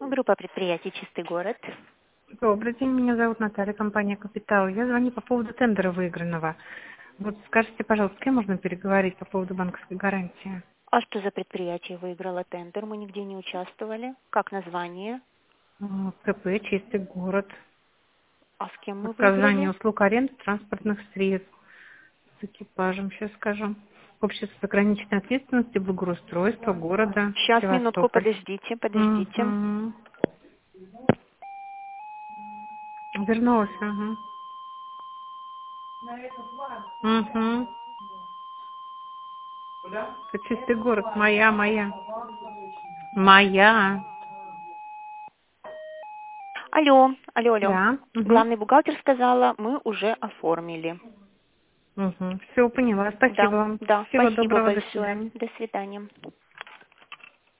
Группа предприятий «Чистый город». Добрый день, меня зовут Наталья, компания «Капитал». Я звоню по поводу тендера выигранного. Вот скажите, пожалуйста, с кем можно переговорить по поводу банковской гарантии? А что за предприятие выиграло тендер? Мы нигде не участвовали. Как название? КП «Чистый город». А с кем мы Оказание выиграли? услуг аренды транспортных средств с экипажем, сейчас скажем. Общество с ограниченной ответственностью, благоустройство города Сейчас, минутку, Севастополь. подождите. Угу. Вернулась, угу. Угу. Это «Чистый город», моя. Моя. Алло. Да. Угу. Главный бухгалтер сказала, мы уже оформили. Угу. Все, поняла. Спасибо вам. Да, Всего спасибо доброго. До большое. свидания. До свидания.